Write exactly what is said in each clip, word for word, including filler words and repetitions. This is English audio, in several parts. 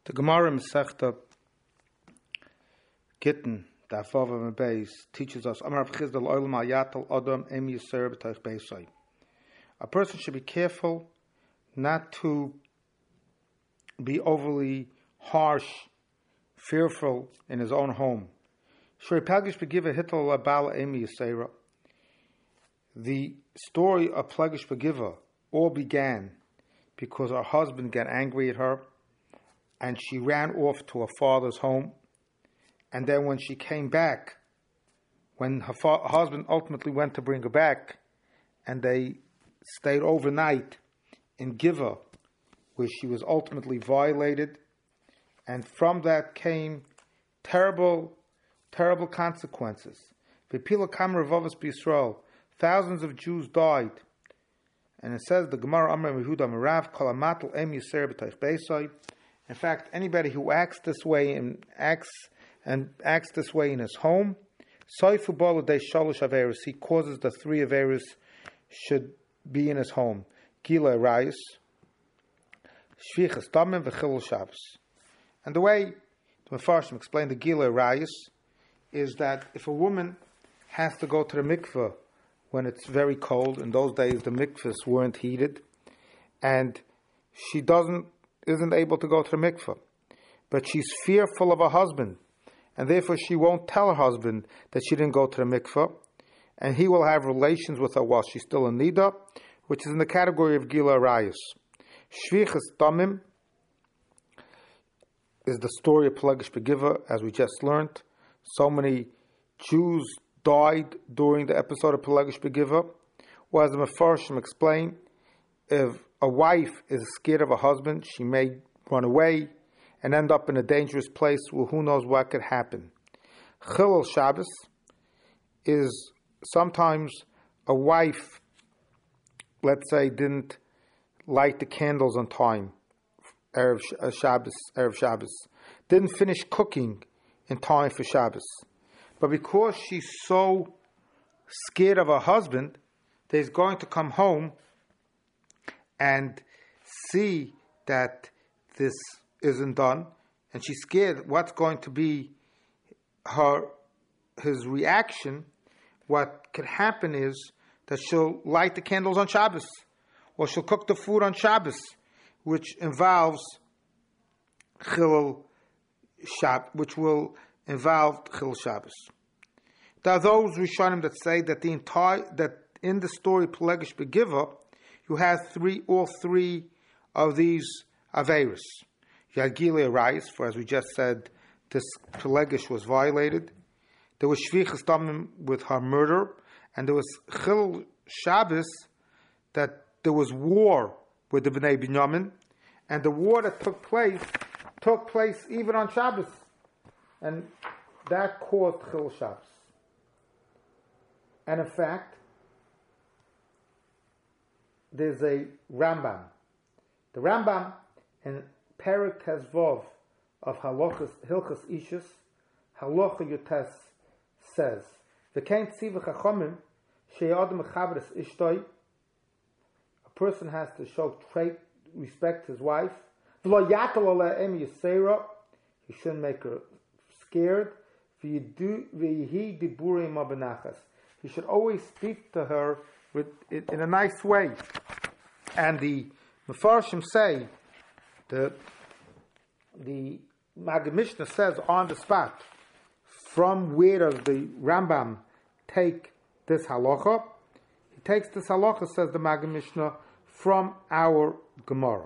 The Gemara Masechta Gittin, the Afava Beis, teaches us Amar Chisda L'Olam Al Yatal Adam Em Yisur B'Toich Beisai. A person should be careful not to be overly harsh, fearful in his own home. Shri Plagish Begiva Hitler Labala Em Yisera. The story of Plagish Begiva all began because her husband got angry at her, and she ran off to her father's home. And then when she came back, when her fa- husband ultimately went to bring her back, and they stayed overnight in Giva, where she was ultimately violated, and from that came terrible, terrible consequences. V'pila kam revavos b'Yisrael, thousands of Jews died. And it says, the Gemara Amar Yehuda Merav Kol Amatel Em Yisur B'Toich Beisai. In fact, anybody who acts this way and acts and acts this way in his home, Soifu Bala De Shalosh Averis, he causes the three Averis should be in his home. Gila Rayis, Shvichas Damim V'Chilul Shabbos. And the way the Mefarshim explained the Gila Rayis is that if a woman has to go to the mikveh when it's very cold, in those days the mikvahs weren't heated, and she doesn't isn't able to go to the mikveh, but she's fearful of her husband, and therefore she won't tell her husband that she didn't go to the mikveh, and he will have relations with her while she's still in nida, which is in the category of Gila Rayis. Shvichas Damim is the story of Pelagish Begiva, as we just learned. So many Jews died during the episode of Pelagish Begiva. Or as the Mefarshim explain, if a wife is scared of a husband, she may run away and end up in a dangerous place where who knows what could happen. Chilul Shabbos is sometimes a wife, let's say, didn't light the candles on time, Erev Shabbos, Erev Shabbos, didn't finish cooking in time for Shabbos. But because she's so scared of her husband, that he's going to come home and see that this isn't done, and she's scared what's going to be her his reaction. What could happen is that she'll light the candles on Shabbos, or she'll cook the food on Shabbos, which involves Chilul Shabbos, which will involve Chilul Shabbos. There are those Rishonim that say that the entire that in the story Pelagish Begiva, you have three, all three of these Averis. You had Gilei Rayis, for as we just said, this Pelagish was violated. There was Shvichas Damim with her murder, and there was Chilul Shabbos, that there was war with the Bnei Binyamin, and the war that took place took place even on Shabbos, and that caused Chilul Shabbos. And in fact, there's a Rambam. The Rambam in Perek Tezvov of Halachas Hilchas Ishus, Halacha Yutes, says, "V'kein tziva chachamim she'adam mechavres ishtoi." A person has to show trait, respect his wife. V'lo yatal aleh em yisera. He shouldn't make her scared. V'yihi diburim abenachas. He should always speak to her with in a nice way. And the Mefarshim say, the the Maggid Mishnah says on the spot, from where does the Rambam take this halacha? He takes this halacha, says the Maggid Mishnah, from our Gemara.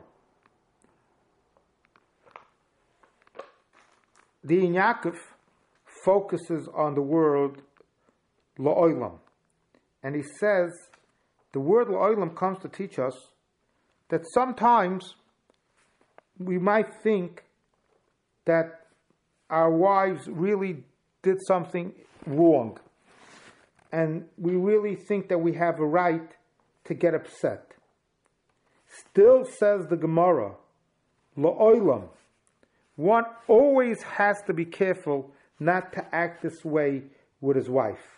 The Yaakov focuses on the word La'olam. And he says, the word La'olam comes to teach us that sometimes we might think that our wives really did something wrong. And we really think that we have a right to get upset. Still, says the Gemara, La'olam, one always has to be careful not to act this way with his wife.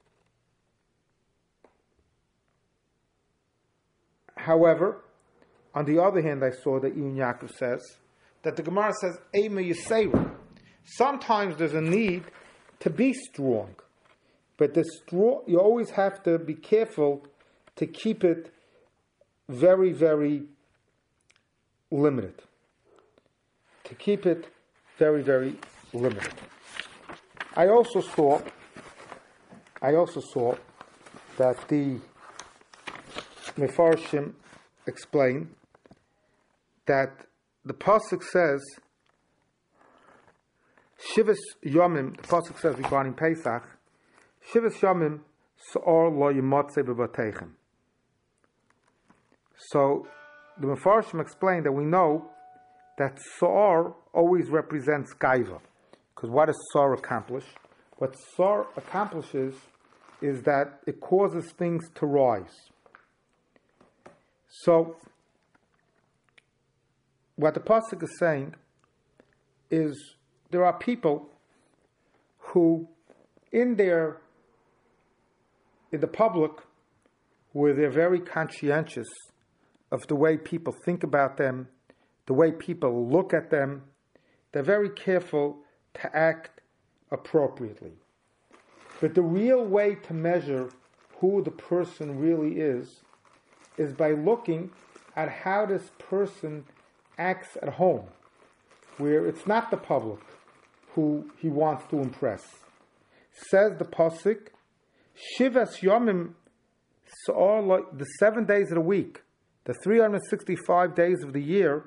However, On the other hand, I saw that Ibn Yaakov says that the Gemara says, Eima Yisera. Sometimes there's a need to be strong. But the strong, you always have to be careful to keep it very, very limited. To keep it very, very limited. I also saw, I also saw that the Mefarshim explain that the pasuk says Shivas Yomim. The pasuk says regarding Pesach, Shivas Yomim Sa'or Lo Yimotze B'Bateichem. So the Mefarshim explained that we know that Sa'or always represents Gaiva, because what does Sa'or accomplish? What Sa'or accomplishes is that it causes things to rise. So, what the pasuk is saying is there are people who, in their, in the public, where they're very conscientious of the way people think about them, the way people look at them, they're very careful to act appropriately. But the real way to measure who the person really is is by looking at how this person acts at home, where it's not the public who he wants to impress. Says the pasuk, Shivas Yomim, the seven days of the week, the three hundred sixty-five days of the year,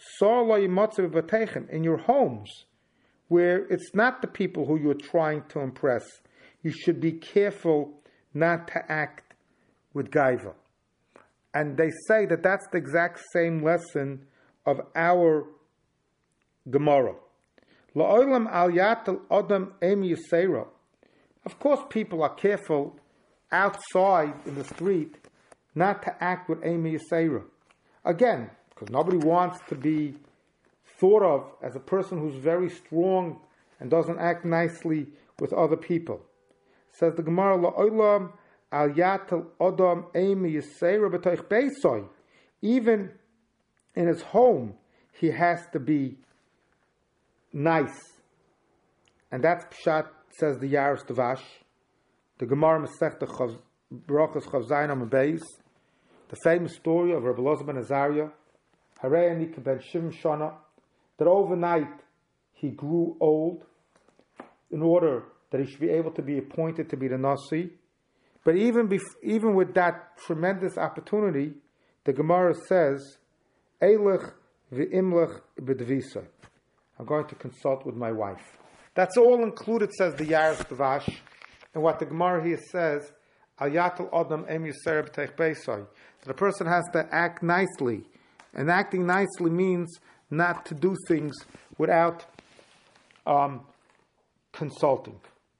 in your homes, where it's not the people who you're trying to impress. You should be careful not to act with gaiva. And they say that that's the exact same lesson of our Gemara. La'olam al yatal adam em yisera. Of course, people are careful outside in the street not to act with em yisera. Again, because nobody wants to be thought of as a person who's very strong and doesn't act nicely with other people. Says the Gemara, La'olam al yatal adam em yisera b'toich beisoi. Even in his home, he has to be nice. And that's Pshat, says the Yaros Devash. The Gemara Masechta Brachos Chav Zayin Amud Beis. The famous story of Rabbi Elazar ben Azariah, Harei Anika ben Shivim Shana, that overnight he grew old in order that he should be able to be appointed to be the Nasi. But even bef- even with that tremendous opportunity, the Gemara says, Eilech v'imlech b'dvisa. I'm going to consult with my wife. That's all included, says the Yaros Devash. And what the Gemara here says, Al yatal adam em yisera b'teich beisai. That a person has to act nicely. And acting nicely means not to do things without um, consulting.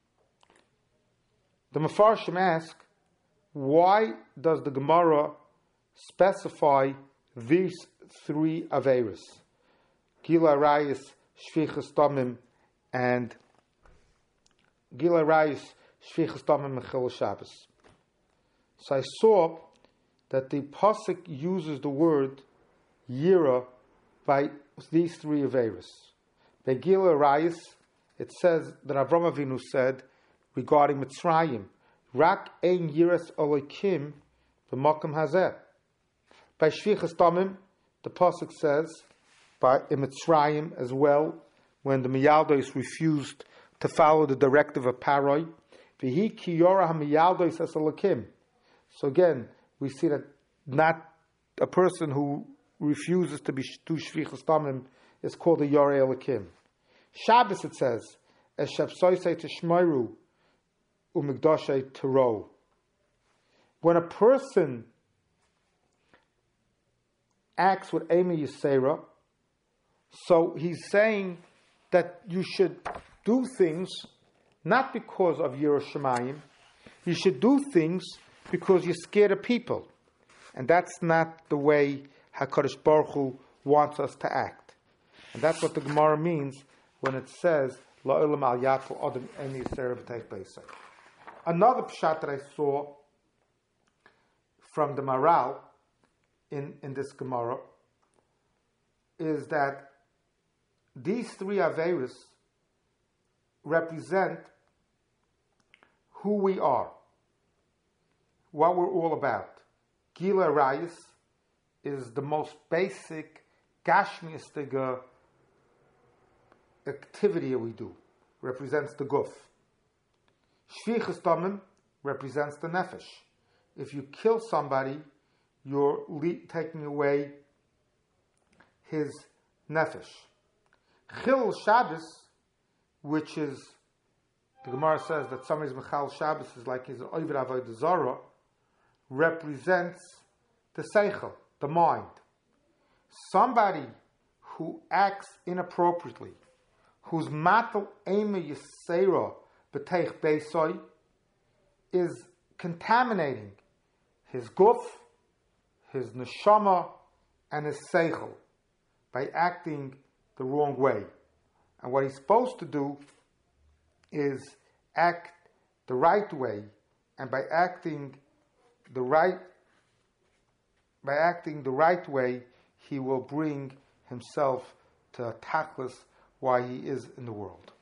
The Mefarshim ask, why does the Gemara specify these three Averis? Gila Rayis, Shvichas Damim, and Gila Rayis, Shvichas Damim, and Chil Shabbos. So I saw that the Pasuk uses the word Yira by these three Averis. By Gila Rayis, it says that Avram Avinu said regarding Mitzrayim, Rak ein Yiras Elokim b'Makom Hazeh. By Shvichas Damim, the pasuk says, by in Mitzrayim as well, when the Miyaldos refused to follow the directive of Paroi, V'hi ki yorah ha-Miyaldos es Elokim. So again, we see that not a person who refuses to be do Shvichas Damim is called a Yoreh Elokim. Shabbos, it says, Es Shabsoisei Tishmeiru Umigdoshay Tero. When a person acts with Amy Yisera, so he's saying that you should do things not because of Yerushalayim, you should do things because you're scared of people. And that's not the way HaKadosh Baruch Hu wants us to act. And that's what the Gemara means when it says, La'olam al yatul adam em yisera b'teich beisai. Another pshat that I saw from the Maral in, in this Gemara is that these three Averis represent who we are, what we're all about. Gila Rayis is the most basic Gashmiyastiga activity we do, represents the Guf. Shvichas Damim represents the Nefesh. If you kill somebody, you're le- taking away his Nefesh. Chil Shabbos, which is, the Gemara says that somebody's Mechal Shabbos is like his Oived Avodah Zarah, represents the Seichel, the mind. Somebody who acts inappropriately, whose Matal Ema Yisera B'teich Beisoi, is contaminating his Guf, his Neshama, and his Seichel by acting the wrong way. And what he's supposed to do is act the right way, and by acting the right by acting the right way, he will bring himself to tachlis why he is in the world.